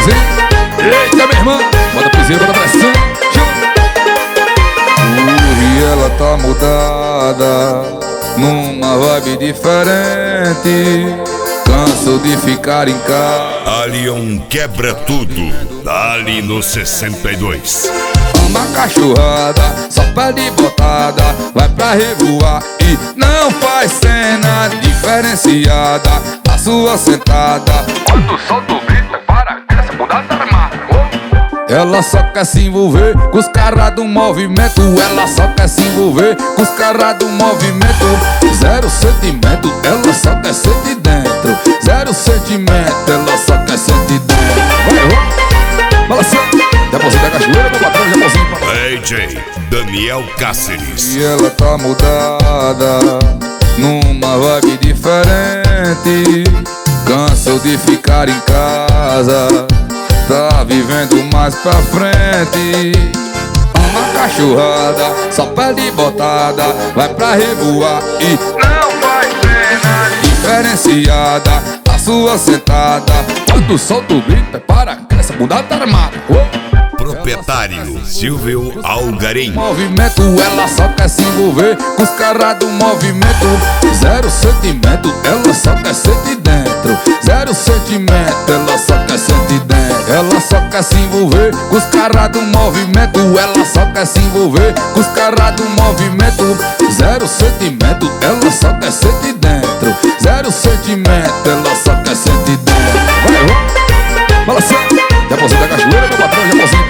assim. Eita, meu irmão, bota piseiro, bota pressão. E ela tá mudada, numa vibe diferente. Canso de ficar em casa. Alion quebra tudo, dali no 62. Uma cachorrada, só pede botada, vai pra revoar e não faz cena diferenciada. A sua sentada, Quando solta o grito, para, essa mudada tá armada. ela só quer se envolver com os caras do movimento. Ela só quer se envolver com os caras do movimento. Zero sentimento, ela só quer ser de dentro. Zero sentimento, ela só quer ser de dentro. Vai, balançando. Japozinho da cachoeira, meu patrão, Japozinho. AJ Daniel Cáceres. E ela tá mudada, numa vibe diferente. Cansou de ficar em casa, tá vivendo mais pra frente. Uma cachorrada, só pede botada, vai pra revoar e Não faz cena. diferenciada. A sua sentada, quando solta o grito, prepara, que essa bunda tá armada. Proprietário Silvio Algarim. Movimento, ela só quer se envolver com os caras do movimento. Zero sentimento, ela só quer ser de dentro. Zero sentimento, ela só quer ser de dentro. Ela só quer se envolver com os caras do movimento. Ela só quer se envolver com os caras do movimento. Zero sentimento, ela só quer ser de dentro. Zero sentimento, ela só quer ser de dentro. Vai, balançando. Japozinho da cachoeira, meu patrão, Japozinho.